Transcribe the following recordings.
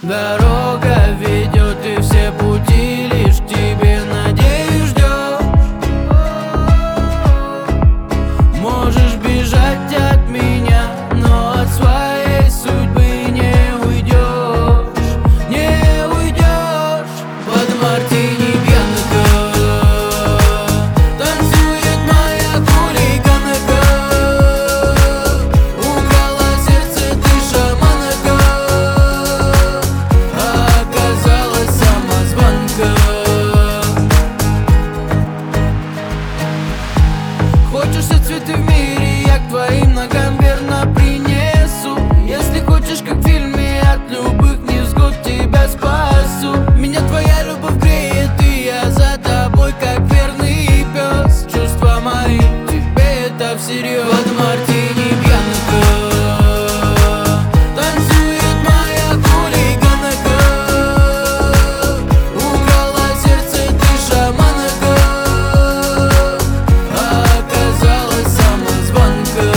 Дорога ведет, и все пути лишь к тебе, надеюсь, ждешь. Можешь бежать от меня, но от своей судьбы не уйдешь, не уйдешь. Под мартини пьянка танцует моя хулиганка, украла сердце ты, шаманка, а оказалась самозванка. Хочешь все цветы в мире, я к твоим ногам верно принесу. Если хочешь, как в фильме, от любых невзгод тебя спасу. Меня твоя любовь греет, и я за тобой, как верный пес. Чувства мои тебе это всерьез. Под мартини пьянка танцует моя хулиганка, украла сердце ты, шаманка, а оказалась самозванка.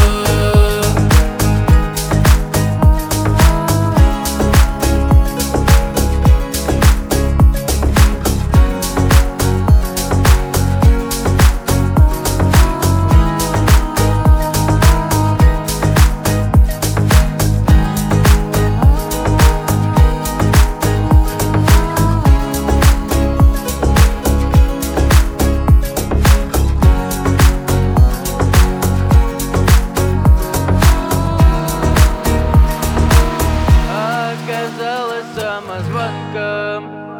Оказалась самозванка.